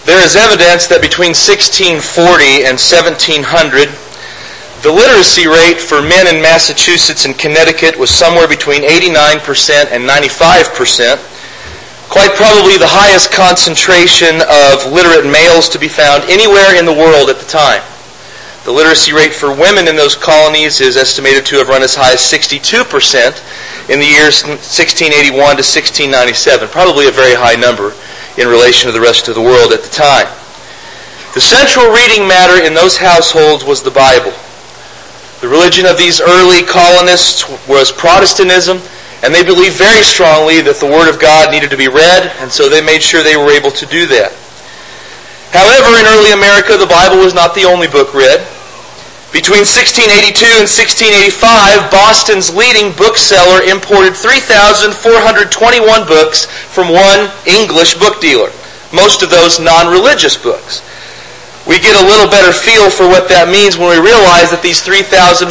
There is evidence that between 1640 and 1700, the literacy rate for men in Massachusetts and Connecticut was somewhere between 89% and 95%. Quite probably the highest concentration of literate males to be found anywhere in the world at the time. The literacy rate for women in those colonies is estimated to have run as high as 62% in the years 1681 to 1697. Probably a very high number in relation to the rest of the world at the time. The central reading matter in those households was the Bible. The religion of these early colonists was Protestantism, and they believed very strongly that the Word of God needed to be read, and so they made sure they were able to do that. However, in early America, the Bible was not the only book read. Between 1682 and 1685, Boston's leading bookseller imported 3,421 books from one English book dealer, most of those non-religious books. We get a little better feel for what that means when we realize that these 3,421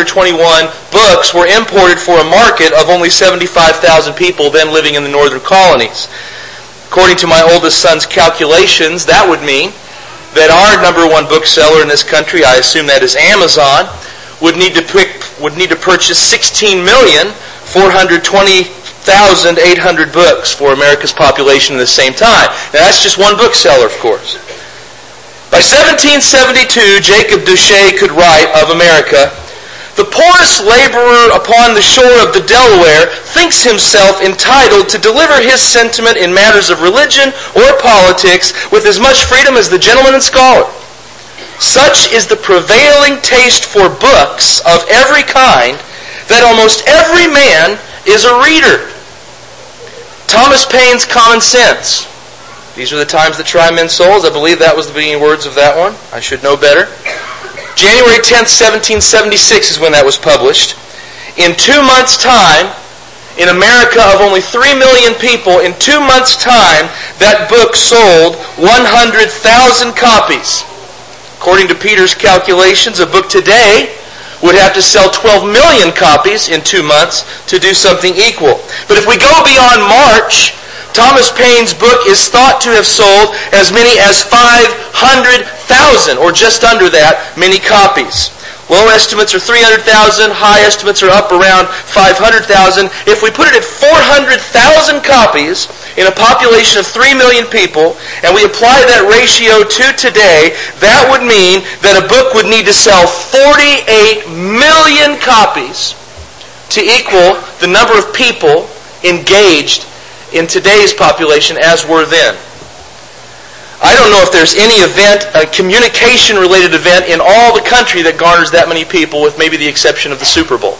books were imported for a market of only 75,000 people then living in the northern colonies. According to my oldest son's calculations, that would mean that our number one bookseller in this country, I assume that is Amazon, would need to purchase 16,420,800 books for America's population at the same time. Now that's just one bookseller, of course. By 1772, Jacob Duché could write of America, "The poorest laborer upon the shore of the Delaware thinks himself entitled to deliver his sentiment in matters of religion or politics with as much freedom as the gentleman and scholar. Such is the prevailing taste for books of every kind that almost every man is a reader." Thomas Paine's Common Sense. These are the times that try men's souls. I believe that was the beginning words of that one. I should know better. January 10th, 1776 is when that was published. In 2 months' time, in America of only 3 million people, in 2 months' time, that book sold 100,000 copies. According to Peter's calculations, a book today would have to sell 12 million copies in 2 months to do something equal. But if we go beyond March, Thomas Paine's book is thought to have sold as many as 500,000, or just under that, many copies. Low estimates are 300,000, high estimates are up around 500,000. If we put it at 400,000 copies in a population of 3 million people, and we apply that ratio to today, that would mean that a book would need to sell 48 million copies to equal the number of people engaged in today's population as were then. I don't know if there's any event, a communication-related event in all the country that garners that many people, with maybe the exception of the Super Bowl.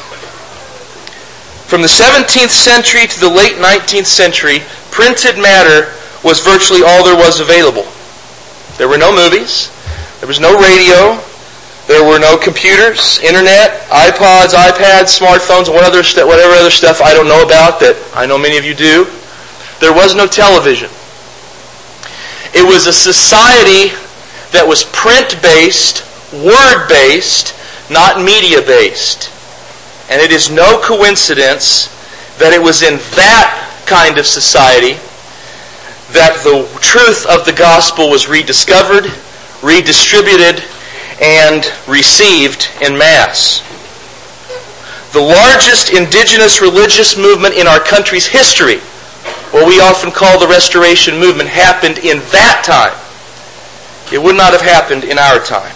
From the 17th century to the late 19th century, printed matter was virtually all there was available. There were no movies, there was no radio, there were no computers, internet, iPods, iPads, smartphones, whatever other stuff I don't know about that I know many of you do. There was no television. It was a society that was print-based, word-based, not media-based. And it is no coincidence that it was in that kind of society that the truth of the gospel was rediscovered, redistributed, and received in mass. The largest indigenous religious movement in our country's history, what we often call the Restoration Movement, happened in that time. It would not have happened in our time.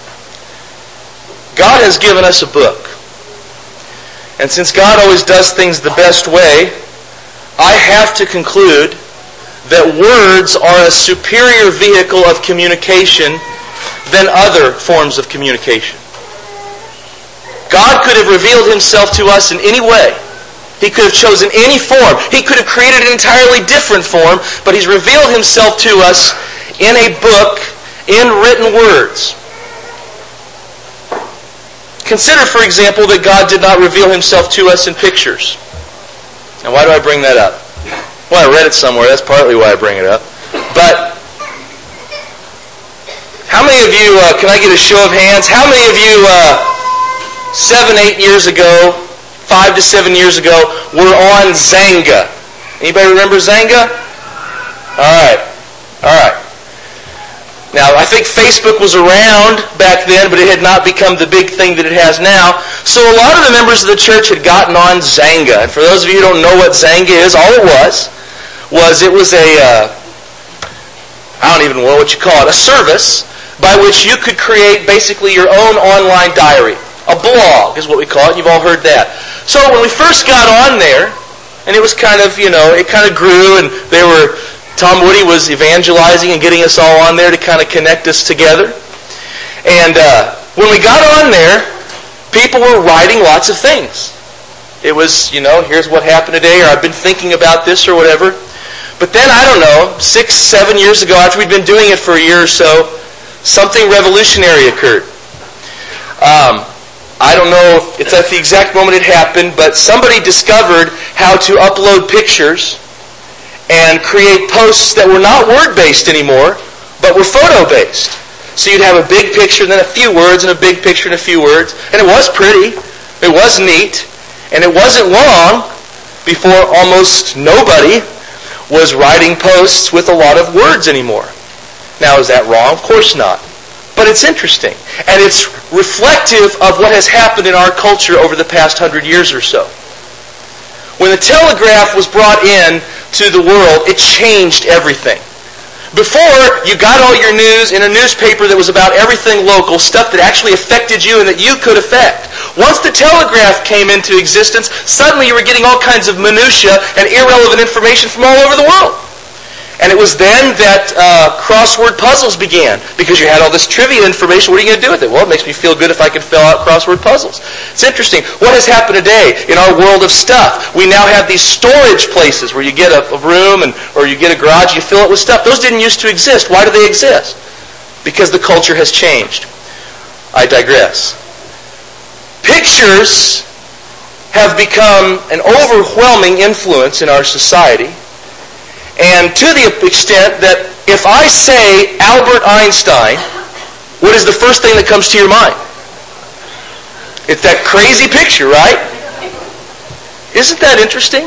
God has given us a book. And since God always does things the best way, I have to conclude that words are a superior vehicle of communication than other forms of communication. God could have revealed himself to us in any way. He could have chosen any form. He could have created an entirely different form, but he's revealed himself to us in a book, in written words. Consider, for example, that God did not reveal himself to us in pictures. Now, why do I bring that up? Well, I read it somewhere. That's partly why I bring it up. But how many of you, can I get a show of hands? How many of you 7-8 years ago, 5 to 7 years ago, were on Xanga? Anybody remember Xanga? All right. Now, I think Facebook was around back then, but it had not become the big thing that it has now. So a lot of the members of the church had gotten on Xanga. And for those of you who don't know what Xanga is, all it was a, I don't even know what you call it, a service by which you could create basically your own online diary. A blog is what we call it. You've all heard that. So when we first got on there, and it was kind of, it kind of grew, and Tom Woody was evangelizing and getting us all on there to kind of connect us together. And when we got on there, people were writing lots of things. It was, here's what happened today, or I've been thinking about this, or whatever. But then, I don't know, 6-7 years ago, after we'd been doing it for a year or so, something revolutionary occurred. I don't know if it's at the exact moment it happened, but somebody discovered how to upload pictures and create posts that were not word-based anymore, but were photo-based. So you'd have a big picture, and then a few words, and a big picture, and a few words. And it was pretty. It was neat. And it wasn't long before almost nobody was writing posts with a lot of words anymore. Now, is that wrong? Of course not. But it's interesting. And it's reflective of what has happened in our culture over the past 100 years or so. When the telegraph was brought in to the world, it changed everything. Before, you got all your news in a newspaper that was about everything local, stuff that actually affected you and that you could affect. Once the telegraph came into existence, suddenly you were getting all kinds of minutia and irrelevant information from all over the world. And it was then that crossword puzzles began, because you had all this trivia information. What are you going to do with it? Well, it makes me feel good if I can fill out crossword puzzles. It's interesting. What has happened today in our world of stuff? We now have these storage places where you get a room or you get a garage, you fill it with stuff. Those didn't used to exist. Why do they exist? Because the culture has changed. I digress. Pictures have become an overwhelming influence in our society. And to the extent that if I say Albert Einstein, what is the first thing that comes to your mind? It's that crazy picture, right? Isn't that interesting?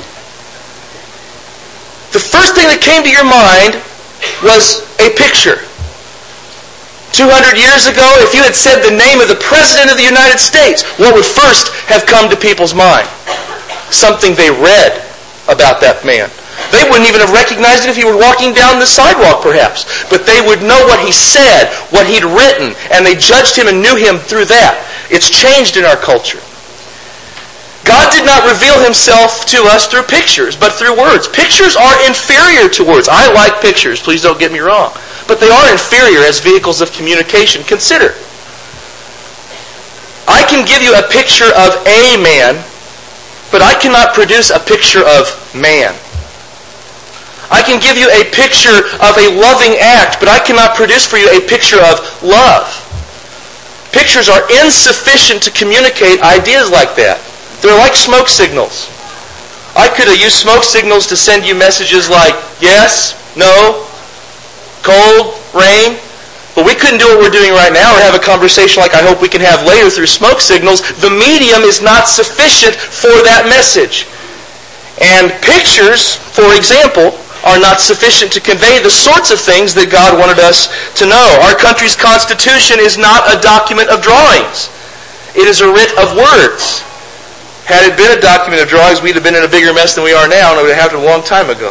The first thing that came to your mind was a picture. 200 years ago, if you had said the name of the President of the United States, what would first have come to people's mind? Something they read about that man. They wouldn't even have recognized it if he were walking down the sidewalk, perhaps. But they would know what he said, what he'd written, and they judged him and knew him through that. It's changed in our culture. God did not reveal himself to us through pictures, but through words. Pictures are inferior to words. I like pictures, please don't get me wrong. But they are inferior as vehicles of communication. Consider. I can give you a picture of a man, but I cannot produce a picture of man. I can give you a picture of a loving act, but I cannot produce for you a picture of love. Pictures are insufficient to communicate ideas like that. They're like smoke signals. I could have used smoke signals to send you messages like yes, no, cold, rain, but we couldn't do what we're doing right now or have a conversation like I hope we can have later through smoke signals. The medium is not sufficient for that message. And pictures, for example, are not sufficient to convey the sorts of things that God wanted us to know. Our country's constitution is not a document of drawings. It is a writ of words. Had it been a document of drawings, we'd have been in a bigger mess than we are now, and it would have happened a long time ago.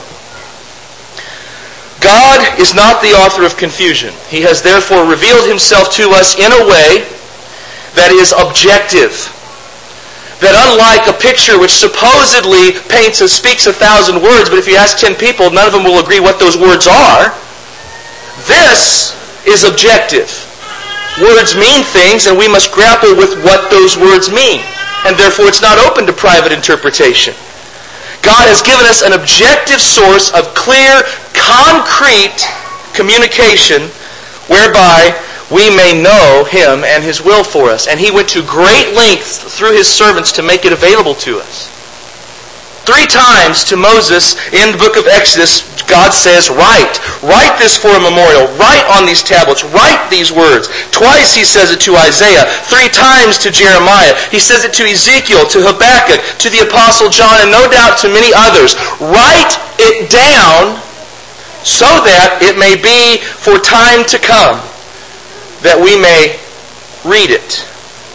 God is not the author of confusion. He has therefore revealed himself to us in a way that is objective. That unlike a picture which supposedly speaks 1,000 words, but if you ask 10 people, none of them will agree what those words are, this is objective. Words mean things, and we must grapple with what those words mean. And therefore it's not open to private interpretation. God has given us an objective source of clear, concrete communication whereby we may know him and his will for us. And he went to great lengths through his servants to make it available to us. 3 times to Moses in the book of Exodus, God says, write this for a memorial. Write on these tablets. Write these words. Twice he says it to Isaiah. 3 times to Jeremiah. He says it to Ezekiel, to Habakkuk, to the Apostle John, and no doubt to many others. Write it down so that it may be for time to come that we may read it.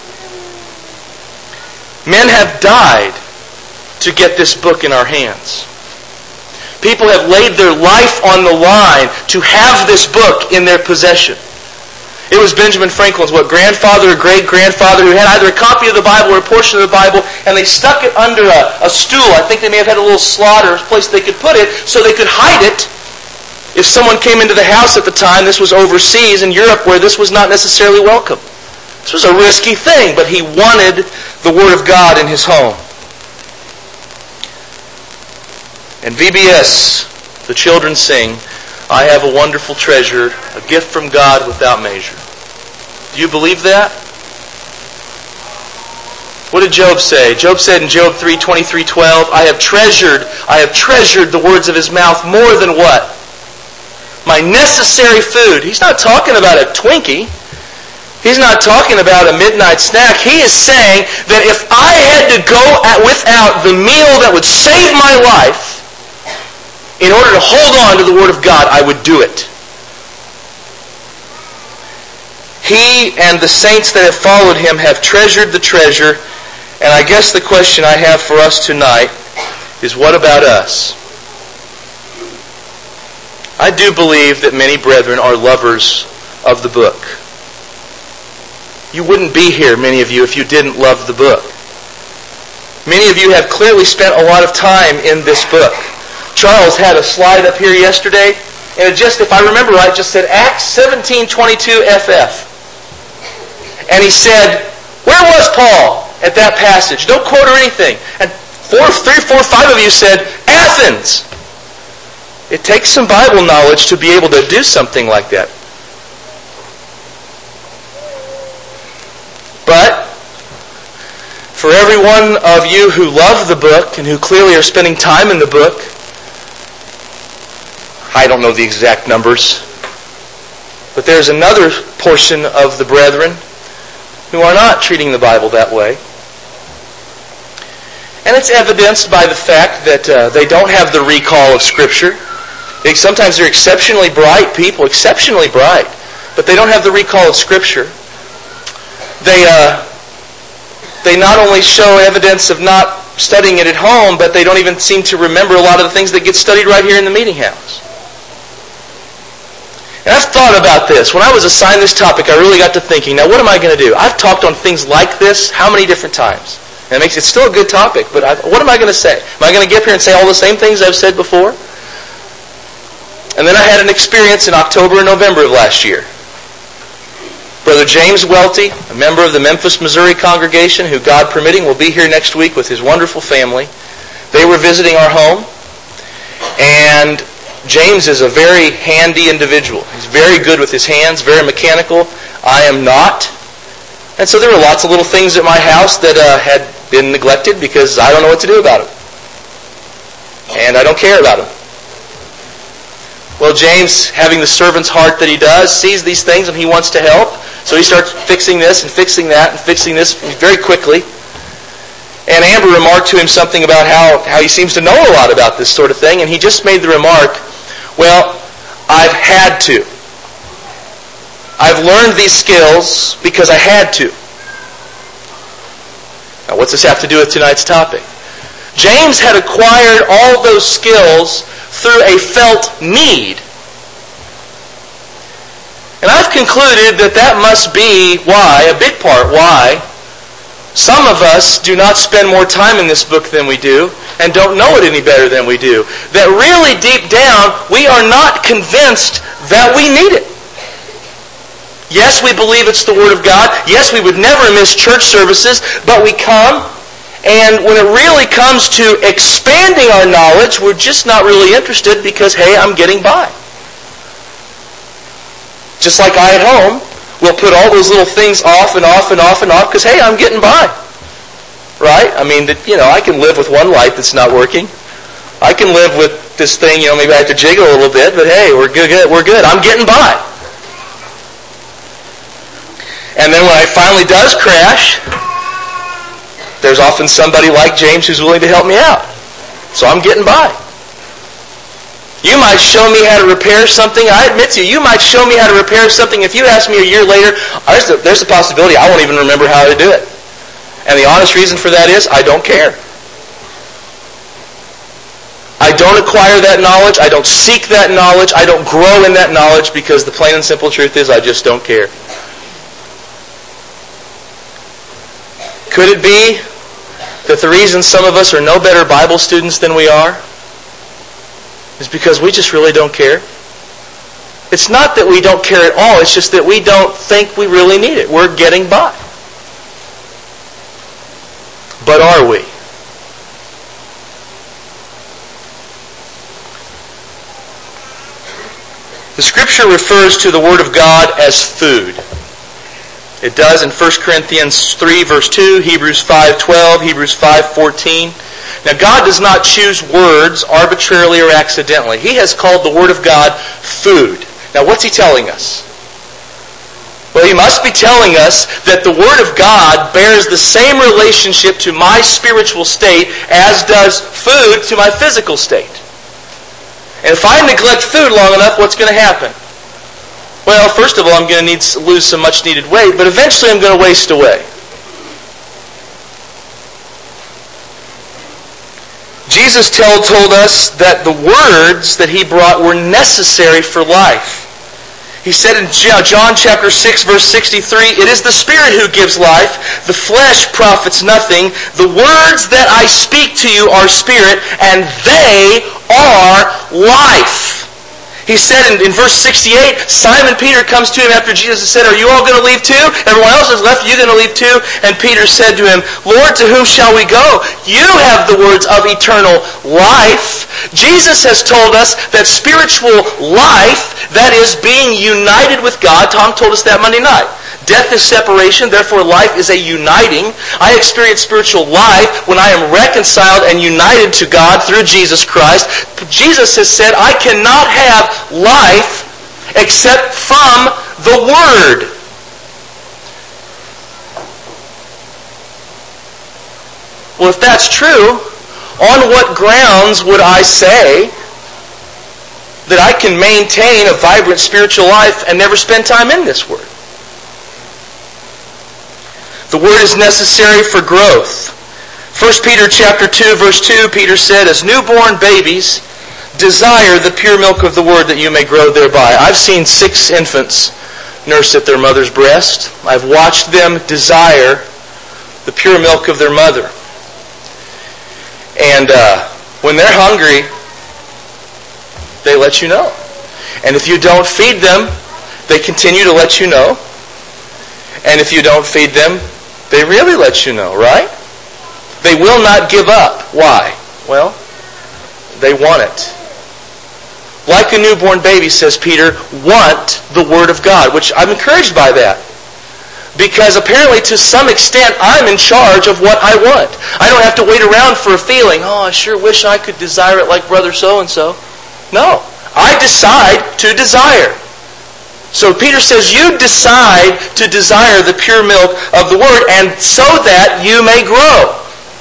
Men have died to get this book in our hands. People have laid their life on the line to have this book in their possession. It was Benjamin Franklin's grandfather or great-grandfather who had either a copy of the Bible or a portion of the Bible, and they stuck it under a stool. I think they may have had a little slot or a place they could put it so they could hide it. If someone came into the house at the time, this was overseas in Europe where this was not necessarily welcome. This was a risky thing, but he wanted the Word of God in his home. And VBS, the children sing, I have a wonderful treasure, a gift from God without measure. Do you believe that? What did Job say? Job said in Job 3:23-12, I have treasured the words of his mouth more than what? My necessary food. He's not talking about a Twinkie. He's not talking about a midnight snack. He is saying that if I had to go without the meal that would save my life, in order to hold on to the Word of God, I would do it. He and the saints that have followed him have treasured the treasure. And I guess the question I have for us tonight is, what about us? I do believe that many brethren are lovers of the book. You wouldn't be here, many of you, if you didn't love the book. Many of you have clearly spent a lot of time in this book. Charles had a slide up here yesterday, and it just, if I remember right, just said Acts 17:22 FF. And he said, where was Paul at that passage? No quote or anything. And 3, 4, 5 of you said, Athens. It takes some Bible knowledge to be able to do something like that. But for every one of you who love the book and who clearly are spending time in the book, I don't know the exact numbers, but there's another portion of the brethren who are not treating the Bible that way. And it's evidenced by the fact that they don't have the recall of Scripture. Sometimes they're exceptionally bright people, exceptionally bright, but they don't have the recall of Scripture. They not only show evidence of not studying it at home, but they don't even seem to remember a lot of the things that get studied right here in the meeting house. And I've thought about this. When I was assigned this topic, I really got to thinking, now what am I going to do? I've talked on things like this how many different times? And it's still a good topic, but what am I going to say? Am I going to get up here and say all the same things I've said before? And then I had an experience in October and November of last year. Brother James Welty, a member of the Memphis, Missouri congregation, who God permitting will be here next week with his wonderful family. They were visiting our home, and James is a very handy individual. He's very good with his hands, very mechanical. I am not. And so there were lots of little things at my house that had been neglected because I don't know what to do about them. And I don't care about them. Well, James, having the servant's heart that he does, sees these things and he wants to help. So he starts fixing this and fixing that and fixing this very quickly. And Amber remarked to him something about how he seems to know a lot about this sort of thing. And he just made the remark, well, I've had to. I've learned these skills because I had to. Now, what's this have to do with tonight's topic? James had acquired all those skills through a felt need. And I've concluded that must be why, a big part why, some of us do not spend more time in this book than we do and don't know it any better than we do. That really deep down, we are not convinced that we need it. Yes, we believe it's the Word of God. Yes, we would never miss church services, but we come, and when it really comes to expanding our knowledge, we're just not really interested because, hey, I'm getting by. Just like I at home will put all those little things off and off and off and off because, hey, I'm getting by. Right? I mean, I can live with one light that's not working. I can live with this thing, maybe I have to jiggle a little bit, but hey, we're good. We're good. I'm getting by. And then when it finally does crash, there's often somebody like James who's willing to help me out. So I'm getting by. You might show me how to repair something. I admit to you, you might show me how to repair something. If you ask me a year later, there's a possibility I won't even remember how to do it. And the honest reason for that is, I don't care. I don't acquire that knowledge. I don't seek that knowledge. I don't grow in that knowledge because the plain and simple truth is I just don't care. Could it be that the reason some of us are no better Bible students than we are is because we just really don't care? It's not that we don't care at all. It's just that we don't think we really need it. We're getting by. But are we? The Scripture refers to the Word of God as food. It does in 1 Corinthians 3, verse 2, Hebrews 5:12, Hebrews 5:14. Now, God does not choose words arbitrarily or accidentally. He has called the Word of God food. Now, what's He telling us? Well, He must be telling us that the Word of God bears the same relationship to my spiritual state as does food to my physical state. And if I neglect food long enough, what's going to happen? Well, first of all, I'm going to lose some much-needed weight, but eventually I'm going to waste away. Jesus told us that the words that He brought were necessary for life. He said in John chapter 6, verse 63, "It is the Spirit who gives life. The flesh profits nothing. The words that I speak to you are spirit, and they are life." He said in verse 68, Simon Peter comes to Him after Jesus said, "Are you all going to leave too? Everyone else has left. Are you going to leave too?" And Peter said to Him, "Lord, to whom shall we go? You have the words of eternal life." Jesus has told us that spiritual life, that is being united with God, Tom told us that Monday night. Death is separation, therefore life is a uniting. I experience spiritual life when I am reconciled and united to God through Jesus Christ. Jesus has said, I cannot have life except from the Word. Well, if that's true, on what grounds would I say that I can maintain a vibrant spiritual life and never spend time in this Word? The Word is necessary for growth. 1 Peter chapter 2, verse 2, Peter said, "As newborn babies, desire the pure milk of the Word that you may grow thereby." I've seen 6 infants nurse at their mother's breast. I've watched them desire the pure milk of their mother. And when they're hungry, they let you know. And if you don't feed them, they continue to let you know. And if you don't feed them, they really let you know, right? They will not give up. Why? Well, they want it. Like a newborn baby, says Peter, want the Word of God, which I'm encouraged by that. Because apparently, to some extent, I'm in charge of what I want. I don't have to wait around for a feeling, "Oh, I sure wish I could desire it like brother so-and-so." No. I decide to desire. So Peter says, you decide to desire the pure milk of the Word, and so that you may grow.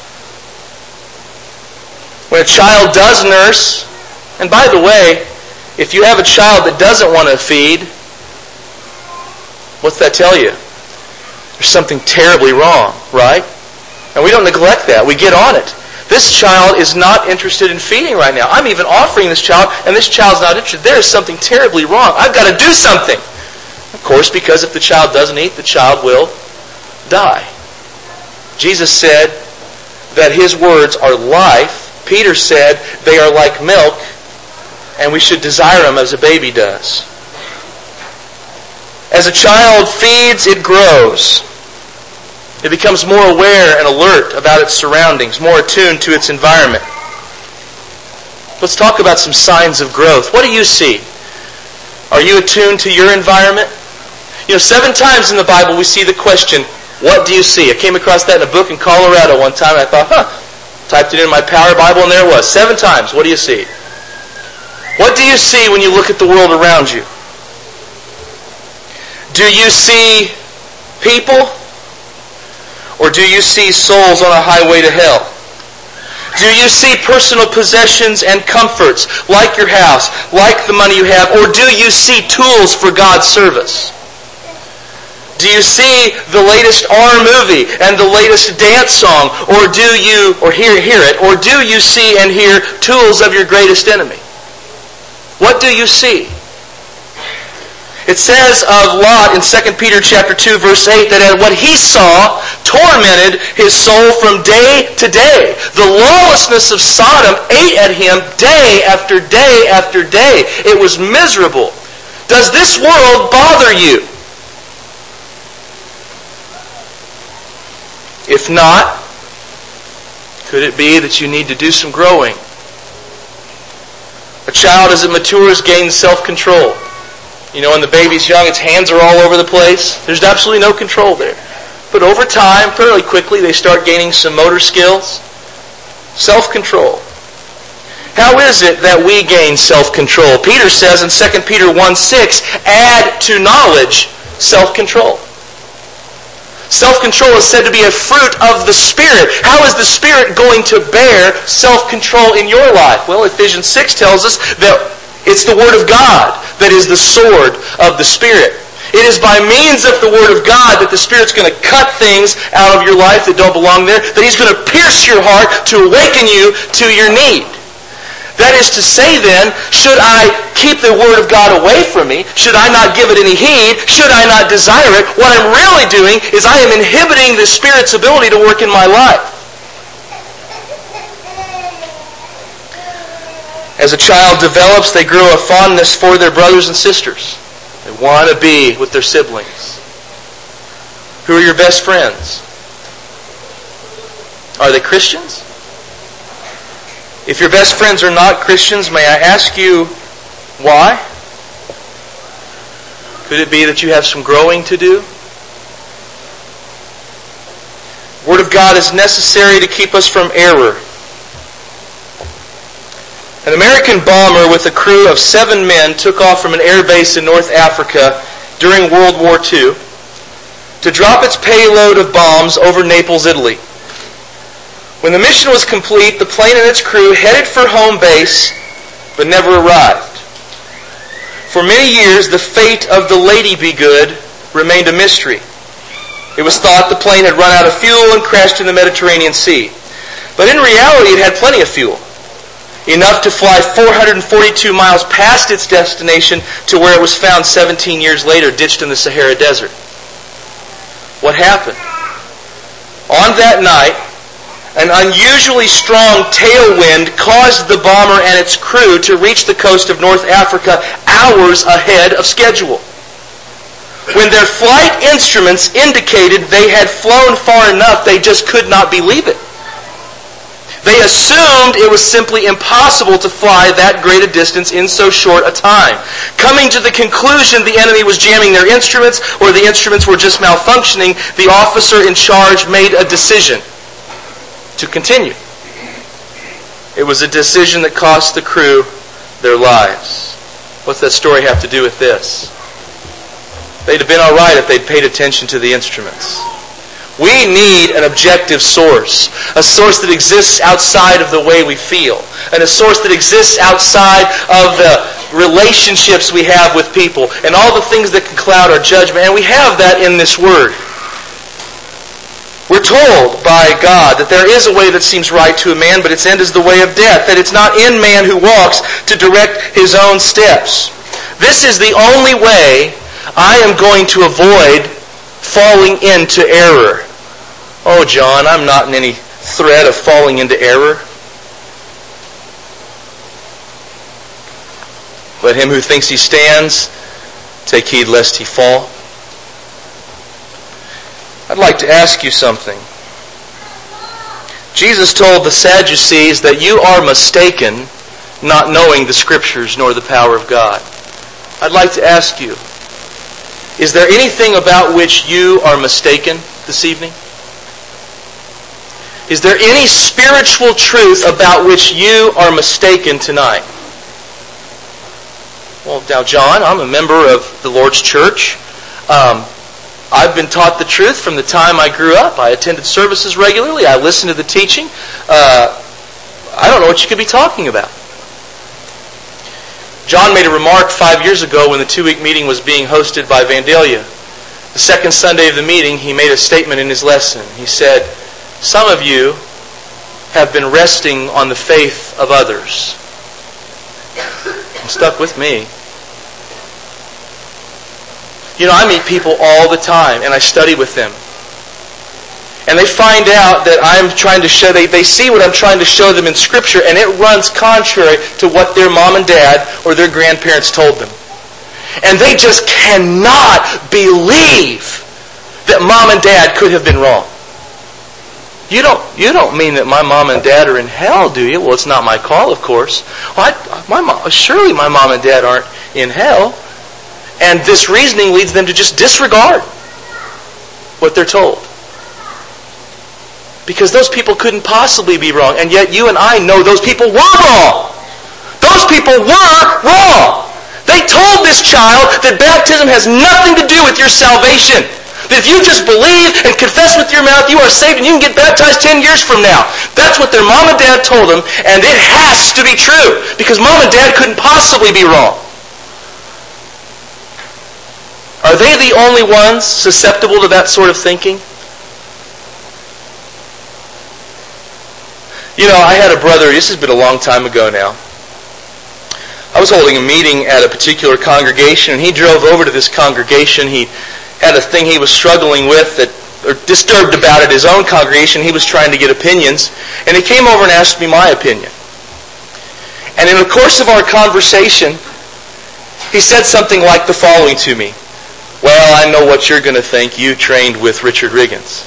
When a child does nurse, and by the way, if you have a child that doesn't want to feed, what's that tell you? There's something terribly wrong, right? And we don't neglect that. We get on it. This child is not interested in feeding right now. I'm even offering this child, and this child's not interested. There is something terribly wrong. I've got to do something. Of course, because if the child doesn't eat, the child will die. Jesus said that His words are life. Peter said they are like milk, and we should desire them as a baby does. As a child feeds, it grows. It becomes more aware and alert about its surroundings, more attuned to its environment. Let's talk about some signs of growth. What do you see? Are you attuned to your environment? 7 times in the Bible we see the question, what do you see? I came across that in a book in Colorado one time, and I thought, typed it in my Power Bible, and there it was. 7 times. What do you see? What do you see when you look at the world around you? Do you see people? Or do you see souls on a highway to hell? Do you see personal possessions and comforts, like your house, like the money you have, or do you see tools for God's service? Do you see the latest R movie and the latest dance song, or do you, or hear it, or do you see and hear tools of your greatest enemy? What do you see? It says of Lot in 2 Peter chapter 2, verse 8, that what he saw tormented his soul from day to day. The lawlessness of Sodom ate at him day after day after day. It was miserable. Does this world bother you? If not, could it be that you need to do some growing? A child, as it matures, gains self-control. You know, when the baby's young, its hands are all over the place. There's absolutely no control there. But over time, fairly quickly, they start gaining some motor skills. Self-control. How is it that we gain self-control? Peter says in 2 Peter 1:6, add to knowledge self-control. Self-control is said to be a fruit of the Spirit. How is the Spirit going to bear self-control in your life? Well, Ephesians 6 tells us that it's the Word of God that is the sword of the Spirit. It is by means of the Word of God that the Spirit's going to cut things out of your life that don't belong there, that He's going to pierce your heart to awaken you to your need. That is to say then, should I keep the Word of God away from me? Should I not give it any heed? Should I not desire it? What I'm really doing is I am inhibiting the Spirit's ability to work in my life. As a child develops, they grow a fondness for their brothers and sisters. They want to be with their siblings. Who are your best friends? Are they Christians? If your best friends are not Christians, may I ask you why? Could it be that you have some growing to do? The Word of God is necessary to keep us from error. An American bomber with a crew of 7 men took off from an air base in North Africa during World War II to drop its payload of bombs over Naples, Italy. When the mission was complete, the plane and its crew headed for home base, but never arrived. For many years, the fate of the Lady Be Good remained a mystery. It was thought the plane had run out of fuel and crashed in the Mediterranean Sea. But in reality, it had plenty of fuel. Enough to fly 442 miles past its destination to where it was found 17 years later, ditched in the Sahara Desert. What happened? On that night, an unusually strong tailwind caused the bomber and its crew to reach the coast of North Africa hours ahead of schedule. When their flight instruments indicated they had flown far enough, they just could not believe it. They assumed it was simply impossible to fly that great a distance in so short a time. Coming to the conclusion the enemy was jamming their instruments or the instruments were just malfunctioning, the officer in charge made a decision to continue. It was a decision that cost the crew their lives. What's that story have to do with this? They'd have been all right if they'd paid attention to the instruments. We need an objective source, a source that exists outside of the way we feel, and a source that exists outside of the relationships we have with people, and all the things that can cloud our judgment, and we have that in this Word. We're told by God that there is a way that seems right to a man, but its end is the way of death, that it's not in man who walks to direct his own steps. This is the only way I am going to avoid falling into error. Oh, John, I'm not in any threat of falling into error. Let him who thinks he stands take heed lest he fall. I'd like to ask you something. Jesus told the Sadducees that you are mistaken, not knowing the Scriptures nor the power of God. I'd like to ask you, is there anything about which you are mistaken this evening? Is there any spiritual truth about which you are mistaken tonight? Well, now, John, I'm a member of the Lord's church. I've been taught the truth from the time I grew up. I attended services regularly. I listened to the teaching. I don't know what you could be talking about. John made a remark 5 years ago when the 2-week meeting was being hosted by Vandalia. The second Sunday of the meeting, he made a statement in his lesson. He said, some of you have been resting on the faith of others. It stuck with me. You know, I meet people all the time, and I study with them. And they find out that I'm trying to show, they see what I'm trying to show them in Scripture, and it runs contrary to what their mom and dad or their grandparents told them. And they just cannot believe that mom and dad could have been wrong. You don't mean that my mom and dad are in hell, do you? Well, it's not my call, of course. Well, surely my mom and dad aren't in hell. And this reasoning leads them to just disregard what they're told. Because those people couldn't possibly be wrong. And yet you and I know those people were wrong. Those people were wrong. They told this child that baptism has nothing to do with your salvation. That if you just believe and confess with your mouth, you are saved and you can get baptized 10 years from now. That's what their mom and dad told them, and it has to be true. Because mom and dad couldn't possibly be wrong. Are they the only ones susceptible to that sort of thinking? You know, I had a brother, this has been a long time ago now. I was holding a meeting at a particular congregation, and he drove over to this congregation. He had a thing he was struggling with, or disturbed about at his own congregation. He was trying to get opinions, and he came over and asked me my opinion. And in the course of our conversation, he said something like the following to me. Well, I know what you're going to think. You trained with Richard Riggins.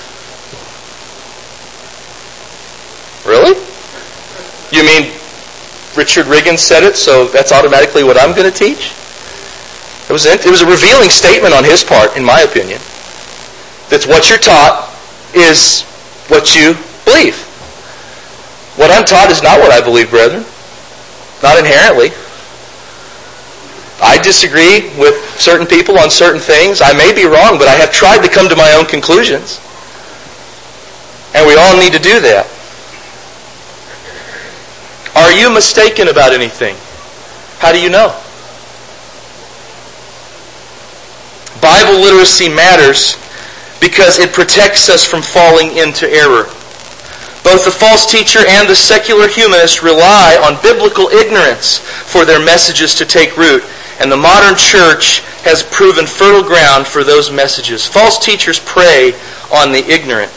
Really? You mean Richard Riggins said it, so that's automatically what I'm going to teach? It was a revealing statement on his part, in my opinion. That what you're taught is what you believe. What I'm taught is not what I believe, brethren. Not inherently. I disagree with certain people on certain things. I may be wrong, but I have tried to come to my own conclusions. And we all need to do that. Are you mistaken about anything? How do you know? Bible literacy matters because it protects us from falling into error. Both the false teacher and the secular humanist rely on biblical ignorance for their messages to take root, and the modern church has proven fertile ground for those messages. False teachers prey on the ignorant.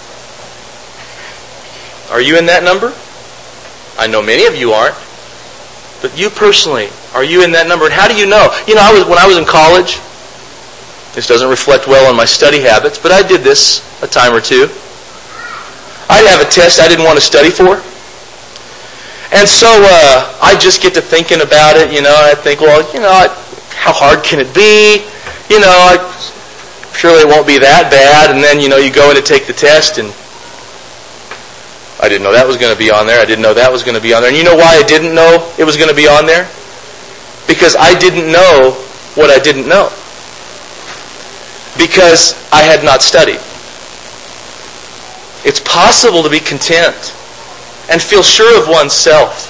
Are you in that number? I know many of you aren't. But you personally, are you in that number? And how do you know? You know, when I was in college, this doesn't reflect well on my study habits, but I did this a time or two. I'd have a test I didn't want to study for. And so I just get to thinking about it, you know, and I think, well, you know, how hard can it be? You know, surely it won't be that bad. And then, you know, you go in to take the test, and I didn't know that was going to be on there. I didn't know that was going to be on there. And you know why I didn't know it was going to be on there? Because I didn't know what I didn't know. Because I had not studied. It's possible to be content and feel sure of oneself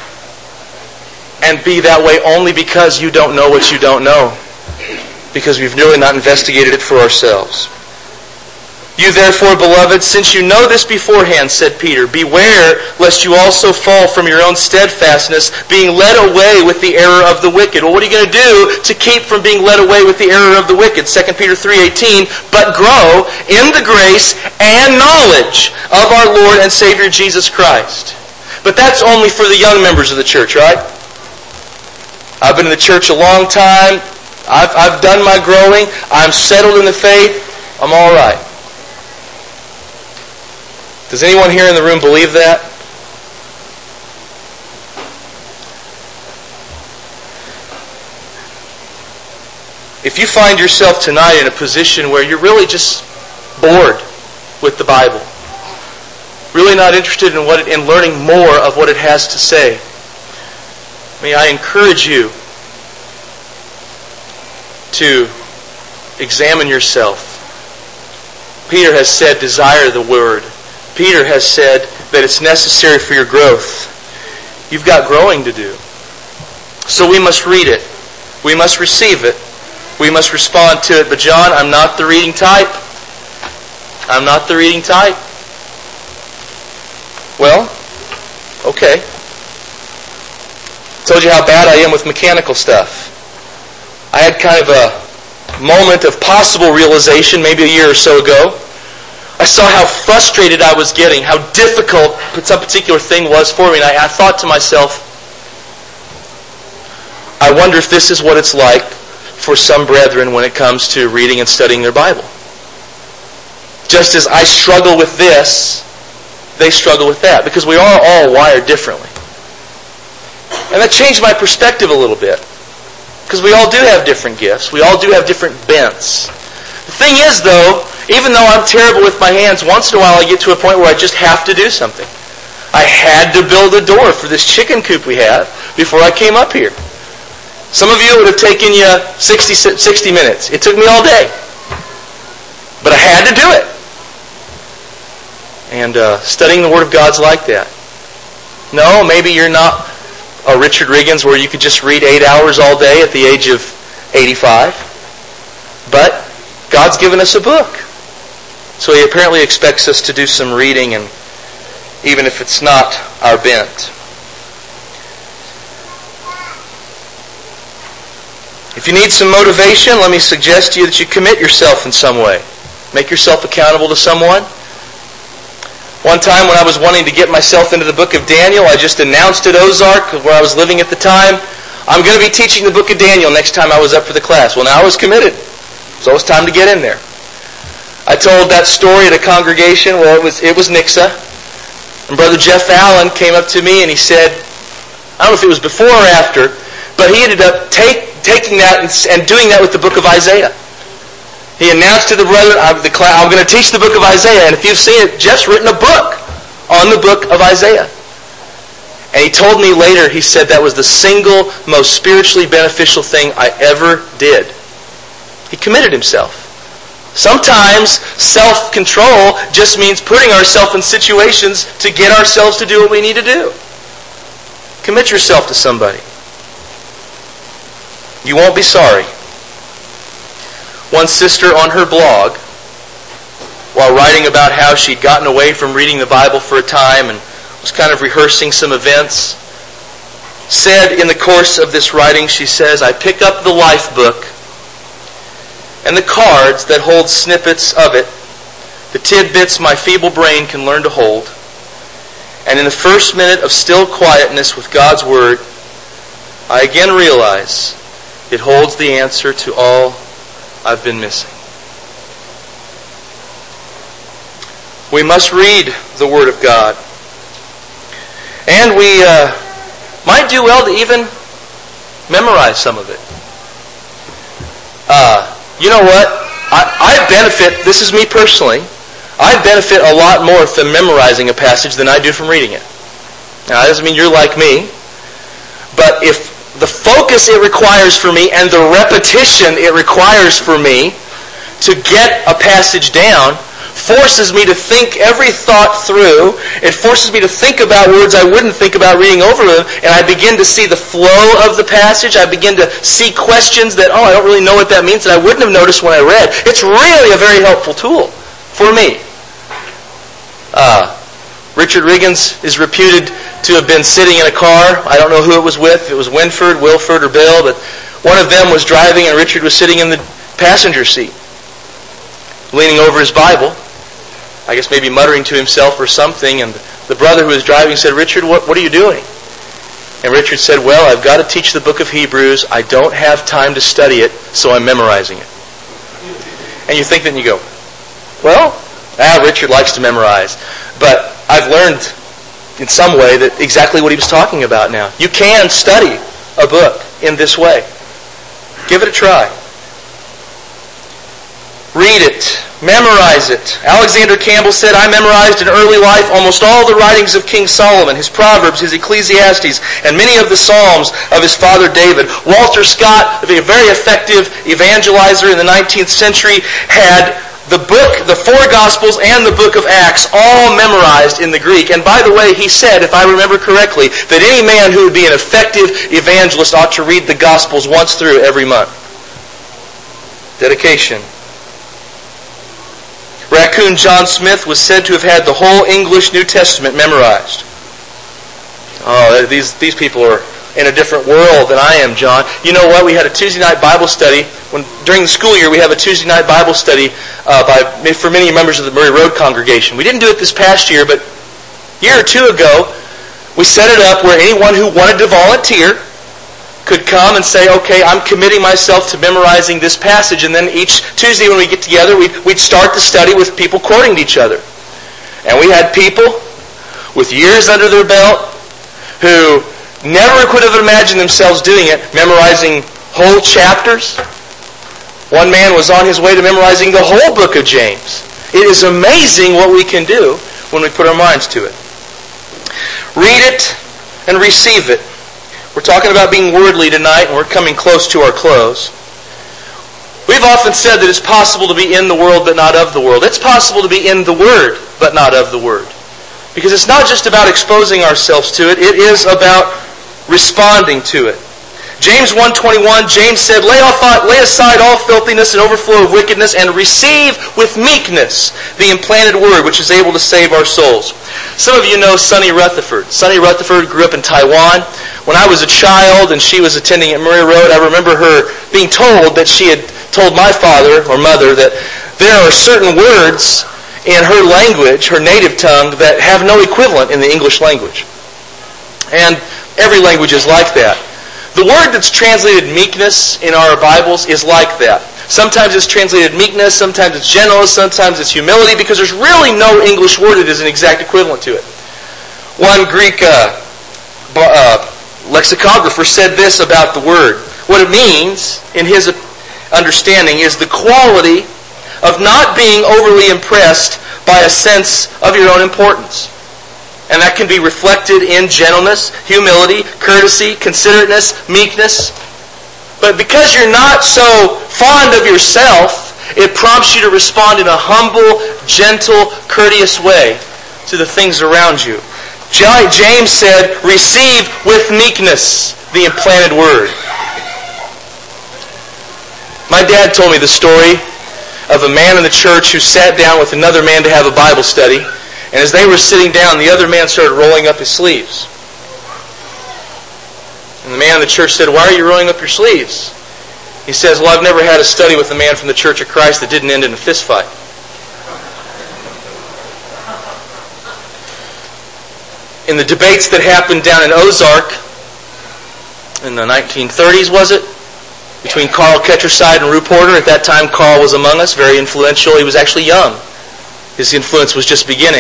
and be that way only because you don't know what you don't know. Because we've really not investigated it for ourselves. You therefore, beloved, since you know this beforehand, said Peter, beware lest you also fall from your own steadfastness, being led away with the error of the wicked. Well, what are you going to do to keep from being led away with the error of the wicked? 2 Peter 3:18, but grow in the grace and knowledge of our Lord and Savior Jesus Christ. But that's only for the young members of the church, right? I've been in the church a long time. I've done my growing. I'm settled in the faith. I'm all right. Does anyone here in the room believe that? If you find yourself tonight in a position where you're really just bored with the Bible, really not interested in learning more of what it has to say, may I encourage you to examine yourself. Peter has said, desire the Word. Peter has said, that it's necessary for your growth. You've got growing to do. So we must read it. We must receive it. We must respond to it. But John, I'm not the reading type. I'm not the reading type. Well, okay. Told you how bad I am with mechanical stuff. I had kind of a moment of possible realization maybe a year or so ago. I saw how frustrated I was getting, how difficult some particular thing was for me, and I thought to myself, I wonder if this is what it's like for some brethren when it comes to reading and studying their Bible. Just as I struggle with this, they struggle with that, because we are all wired differently. And that changed my perspective a little bit, because we all do have different gifts. We all do have different bents. The thing is, though, even though I'm terrible with my hands, once in a while I get to a point where I just have to do something. I had to build a door for this chicken coop we have before I came up here. Some of you, it would have taken you 60 minutes. It took me all day. But I had to do it. And studying the Word of God's like that. No, maybe you're not a Richard Riggins where you could just read 8 hours all day at the age of 85. But God's given us a book. So He apparently expects us to do some reading, and even if it's not our bent. If you need some motivation, let me suggest to you that you commit yourself in some way. Make yourself accountable to someone. One time when I was wanting to get myself into the book of Daniel, I just announced at Ozark, where I was living at the time, I'm going to be teaching the book of Daniel next time I was up for the class. Well, now I was committed. So it was time to get in there. I told that story at a congregation. Well, it was Nixa. And Brother Jeff Allen came up to me and he said, I don't know if it was before or after, but he ended up taking that and doing that with the book of Isaiah. He announced to the brethren, I'm going to teach the book of Isaiah. And if you've seen it, Jeff's written a book on the book of Isaiah. And he told me later, he said that was the single most spiritually beneficial thing I ever did. He committed himself. Sometimes self-control just means putting ourselves in situations to get ourselves to do what we need to do. Commit yourself to somebody. You won't be sorry. One sister on her blog, while writing about how she'd gotten away from reading the Bible for a time and was kind of rehearsing some events, said in the course of this writing, she says, I pick up the life book and the cards that hold snippets of it, the tidbits my feeble brain can learn to hold, and in the first minute of still quietness with God's Word, I again realize it holds the answer to all I've been missing. We must read the Word of God. And we might do well to even memorize some of it. You know what? I benefit, this is me personally, I benefit a lot more from memorizing a passage than I do from reading it. Now, that doesn't mean you're like me, but if the focus it requires for me and the repetition it requires for me to get a passage down forces me to think every thought through. It forces me to think about words I wouldn't think about reading over them, and I begin to see the flow of the passage. I begin to see questions that, I don't really know what that means, that I wouldn't have noticed when I read. It's really a very helpful tool for me. Richard Riggins is reputed to have been sitting in a car. I don't know who it was with. If it was Winford, Wilford, or Bill, but one of them was driving and Richard was sitting in the passenger seat, leaning over his Bible, I guess maybe muttering to himself or something, and the brother who was driving said, Richard, what are you doing? And Richard said, well, I've got to teach the book of Hebrews. I don't have time to study it, so I'm memorizing it. And you think that and you go, well, Richard likes to memorize. But I've learned in some way that exactly what he was talking about now. You can study a book in this way. Give it a try. Read it. Memorize it. Alexander Campbell said, I memorized in early life almost all the writings of King Solomon, his Proverbs, his Ecclesiastes, and many of the Psalms of his father David. Walter Scott, a very effective evangelizer in the 19th century, had the four Gospels and the book of Acts all memorized in the Greek. And by the way, he said, if I remember correctly, that any man who would be an effective evangelist ought to read the Gospels once through every month. Dedication. Raccoon John Smith was said to have had the whole English New Testament memorized. Oh, these people are in a different world than I am, John. You know what? We had a Tuesday night Bible study. During the school year, we have a Tuesday night Bible study for many members of the Murray Road congregation. We didn't do it this past year, but a year or two ago, we set it up where anyone who wanted to volunteer could come and say, okay, I'm committing myself to memorizing this passage. And then each Tuesday when we get together, we'd start the study with people quoting to each other. And we had people with years under their belt who never could have imagined themselves doing it, memorizing whole chapters. One man was on his way to memorizing the whole book of James. It is amazing what we can do when we put our minds to it. Read it and receive it. We're talking about being wordly tonight, and we're coming close to our close. We've often said that it's possible to be in the world but not of the world. It's possible to be in the Word but not of the Word. Because it's not just about exposing ourselves to it, it is about responding to it. James 1:21, James said, lay aside all filthiness and overflow of wickedness and receive with meekness the implanted word which is able to save our souls. Some of you know Sonny Rutherford. Sonny Rutherford grew up in Taiwan. When I was a child and she was attending at Murray Road, I remember her being told that she had told my father or mother that there are certain words in her language, her native tongue, that have no equivalent in the English language. And every language is like that. The word that's translated meekness in our Bibles is like that. Sometimes it's translated meekness, sometimes it's gentleness, sometimes it's humility, because there's really no English word that is an exact equivalent to it. One Greek lexicographer said this about the word. What it means, in his understanding, is the quality of not being overly impressed by a sense of your own importance. And that can be reflected in gentleness, humility, courtesy, considerateness, meekness. But because you're not so fond of yourself, it prompts you to respond in a humble, gentle, courteous way to the things around you. James said, receive with meekness the implanted word. My dad told me the story of a man in the church who sat down with another man to have a Bible study. And as they were sitting down, the other man started rolling up his sleeves. And the man in the church said, why are you rolling up your sleeves? He says, well, I've never had a study with a man from the Church of Christ that didn't end in a fist fight. In the debates that happened down in Ozark, in the 1930s, was it? Between Carl Ketcherside and Rue Porter. At that time, Carl was among us, very influential. He was actually young. His influence was just beginning.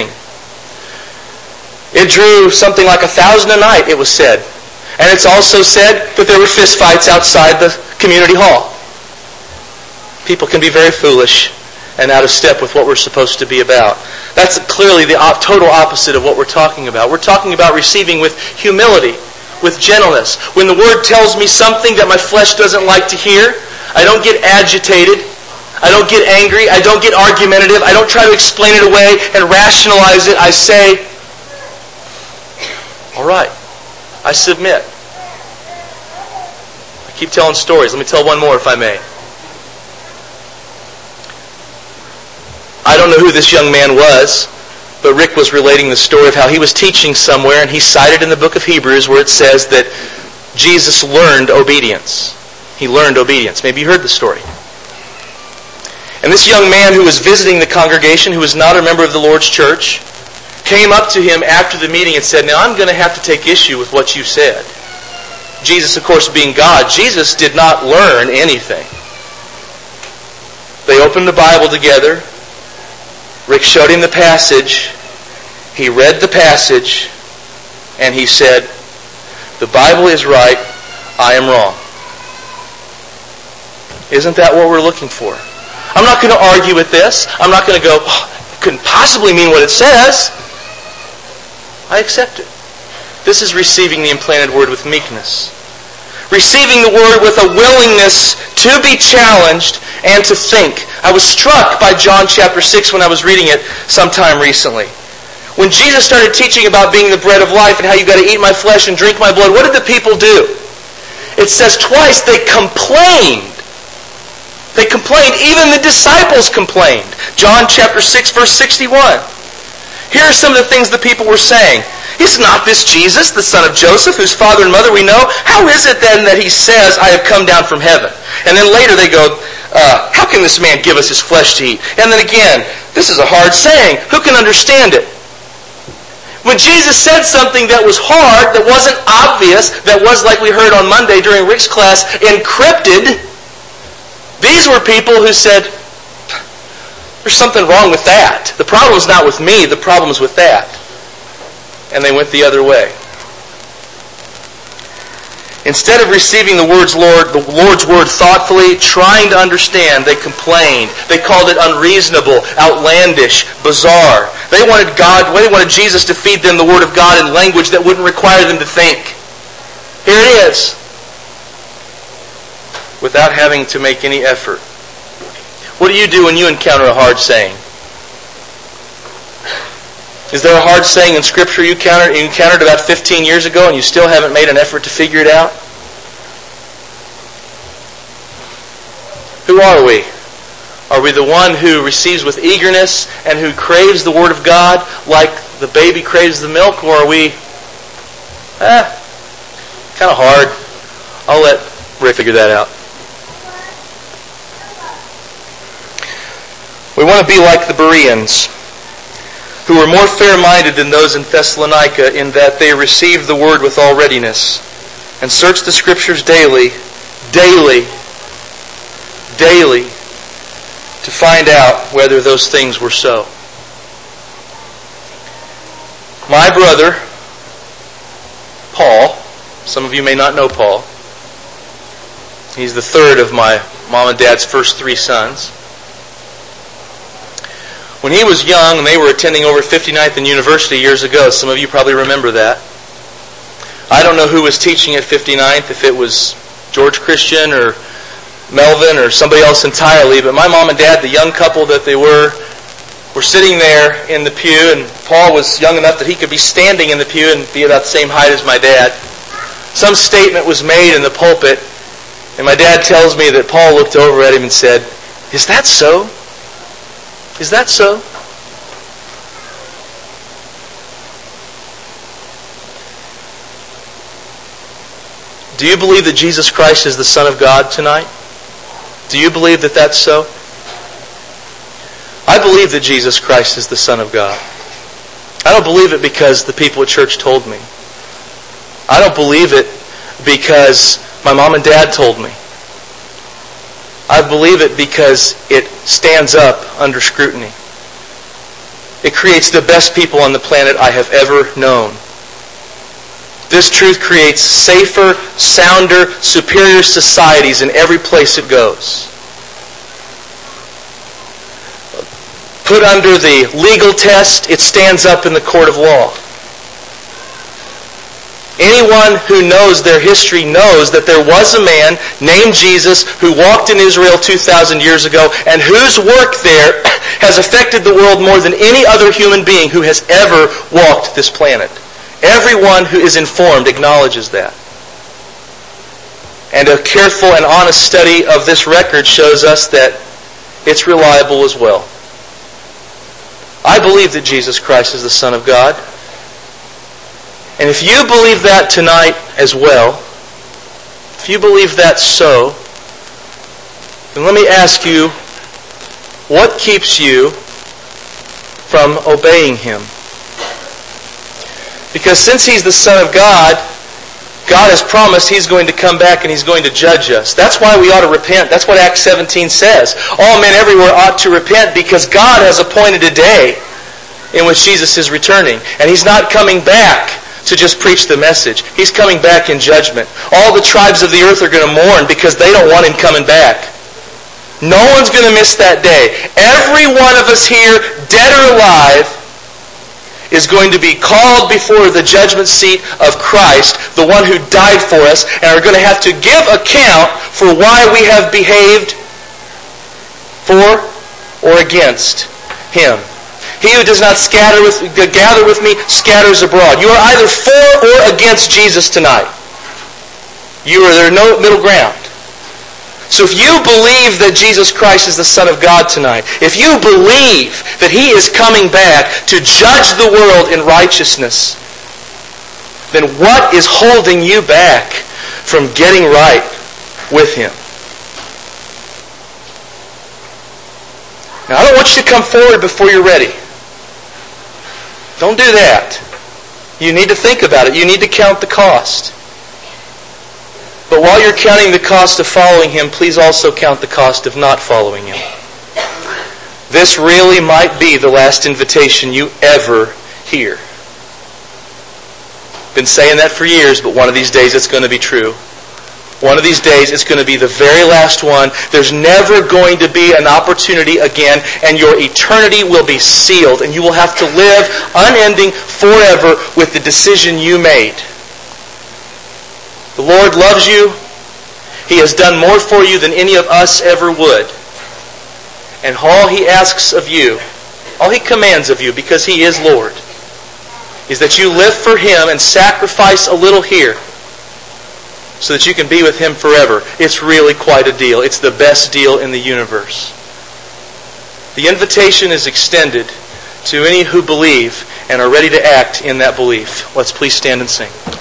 It drew something like 1,000 a night, it was said. And it's also said that there were fist fights outside the community hall. People can be very foolish and out of step with what we're supposed to be about. That's clearly the total opposite of what we're talking about. We're talking about receiving with humility, with gentleness. When the Word tells me something that my flesh doesn't like to hear, I don't get agitated. I don't get angry. I don't get argumentative. I don't try to explain it away and rationalize it. I say, all right, I submit. I keep telling stories. Let me tell one more if I may. I don't know who this young man was, but Rick was relating the story of how he was teaching somewhere, and he cited in the book of Hebrews where it says that Jesus learned obedience. He learned obedience. Maybe you heard the story. And this young man who was visiting the congregation, who was not a member of the Lord's church, came up to him after the meeting and said, now I'm going to have to take issue with what you said. Jesus, of course, being God, Jesus did not learn anything. They opened the Bible together. Rick showed him the passage. He read the passage. And he said, the Bible is right. I am wrong. Isn't that what we're looking for? I'm not going to argue with this. I'm not going to go, it couldn't possibly mean what it says. I accept it. This is receiving the implanted word with meekness. Receiving the word with a willingness to be challenged and to think. I was struck by John chapter 6 when I was reading it sometime recently. When Jesus started teaching about being the bread of life and how you've got to eat my flesh and drink my blood, what did the people do? It says twice they complained. They complained. Even the disciples complained. John chapter 6 verse 61. Here are some of the things the people were saying. Is not this Jesus, the son of Joseph, whose father and mother we know? How is it then that he says, I have come down from heaven? And then later they go, how can this man give us his flesh to eat? And then again, this is a hard saying. Who can understand it? When Jesus said something that was hard, that wasn't obvious, that was, like we heard on Monday during Rick's class, encrypted, these were people who said, there's something wrong with that. The problem's not with me, the problem's with that. And they went the other way. Instead of receiving the Lord's word thoughtfully, trying to understand, they complained. They called it unreasonable, outlandish, bizarre. They wanted Jesus to feed them the Word of God in language that wouldn't require them to think. Here it is. Without having to make any effort. What do you do when you encounter a hard saying? Is there a hard saying in Scripture you encountered about 15 years ago and you still haven't made an effort to figure it out? Who are we? Are we the one who receives with eagerness and who craves the Word of God like the baby craves the milk? Or are we, kind of hard. I'll let Rick figure that out. We want to be like the Bereans, who were more fair-minded than those in Thessalonica in that they received the Word with all readiness and searched the Scriptures daily, to find out whether those things were so. My brother, Paul, some of you may not know Paul. He's the third of my mom and dad's first three sons. When he was young, and they were attending over 59th and University years ago, some of you probably remember that. I don't know who was teaching at 59th, if it was George Christian or Melvin or somebody else entirely, but my mom and dad, the young couple that they were sitting there in the pew, and Paul was young enough that he could be standing in the pew and be about the same height as my dad. Some statement was made in the pulpit, and my dad tells me that Paul looked over at him and said, "Is that so? Is that so?" Do you believe that Jesus Christ is the Son of God tonight? Do you believe that that's so? I believe that Jesus Christ is the Son of God. I don't believe it because the people at church told me. I don't believe it because my mom and dad told me. I believe it because it stands up under scrutiny. It creates the best people on the planet I have ever known. This truth creates safer, sounder, superior societies in every place it goes. Put under the legal test, it stands up in the court of law. Anyone who knows their history knows that there was a man named Jesus who walked in Israel 2,000 years ago and whose work there has affected the world more than any other human being who has ever walked this planet. Everyone who is informed acknowledges that. And a careful and honest study of this record shows us that it's reliable as well. I believe that Jesus Christ is the Son of God. And if you believe that tonight as well, if you believe that's so, then let me ask you, what keeps you from obeying Him? Because since He's the Son of God, God has promised He's going to come back and He's going to judge us. That's why we ought to repent. That's what Acts 17 says. All men everywhere ought to repent because God has appointed a day in which Jesus is returning. And He's not coming back to just preach the message. He's coming back in judgment. All the tribes of the earth are going to mourn because they don't want Him coming back. No one's going to miss that day. Every one of us here, dead or alive, is going to be called before the judgment seat of Christ, the one who died for us, and are going to have to give account for why we have behaved for or against him. He who does not gather with me scatters abroad. You are either for or against Jesus tonight. There's no middle ground. So if you believe that Jesus Christ is the Son of God tonight, if you believe that He is coming back to judge the world in righteousness, then what is holding you back from getting right with Him? Now, I don't want you to come forward before you're ready. Don't do that. You need to think about it. You need to count the cost. But while you're counting the cost of following Him, please also count the cost of not following Him. This really might be the last invitation you ever hear. Been saying that for years, but one of these days it's going to be true. One of these days it's going to be the very last one. There's never going to be an opportunity again, and your eternity will be sealed, and you will have to live unending forever with the decision you made. The Lord loves you. He has done more for you than any of us ever would. And all He asks of you, all He commands of you, because He is Lord, is that you live for Him and sacrifice a little here so that you can be with Him forever. It's really quite a deal. It's the best deal in the universe. The invitation is extended to any who believe and are ready to act in that belief. Let's please stand and sing.